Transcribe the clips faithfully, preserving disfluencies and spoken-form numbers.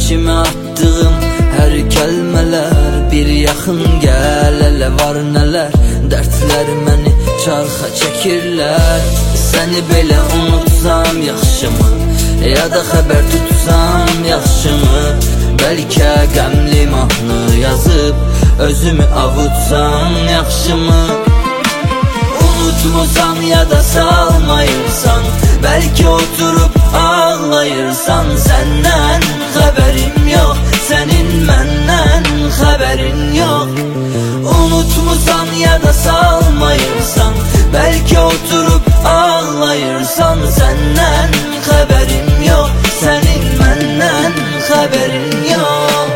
kimi attığım her kəlmələr bir yaxın gəl, elə var nələr dərdlər məni çarxa çəkirlər. Səni belə unutsam yaxşımı, ya da xəbər tutsam yaxşımı? Bəlkə qəmli mahnı yazıb özümü avutsam yaxşımı? Unutmusan ya da salmayırsan, bəlkə oturub ağlayırsan. Səndən xəbərim yox, sənin məndən xəbərin yox. Unutmusan ya da salmayırsan, bəlkə oturub ağlayırsan. Səndən xəbərim yox, sənin məndən xəbərin yox.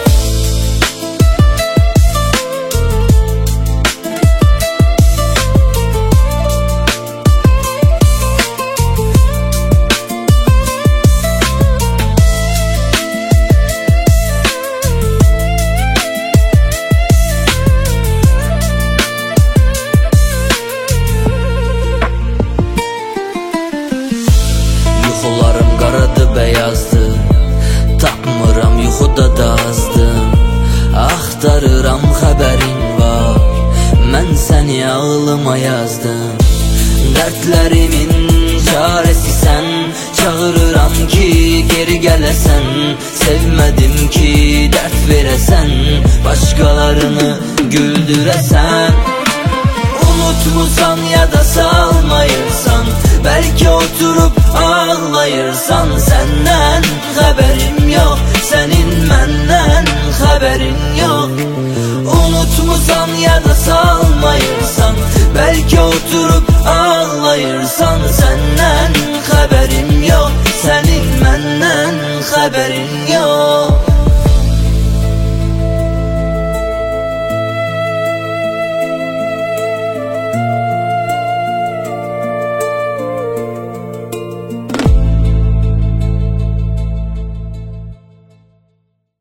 Yuxularım qaradı, bəyazdı, tapmıram, yuxuda da azdım. Axtarıram, xəbərin var, mən səni ağlıma yazdım. Dərdlərimin çarəsisən, çağırıram ki geri gələsən. Sevmədim ki dərd verəsən, başqalarını güldürəsən. Unutmusan ya da salmayırsan, bəlkə oturub ağlayırsan. Səndən xəbərim yox, sənin məndən xəbərin yox. Unutmusan ya da salmayırsan, bəlkə oturub ağlayırsan. Səndən xəbərim yox, sənin məndən xəbərin yox.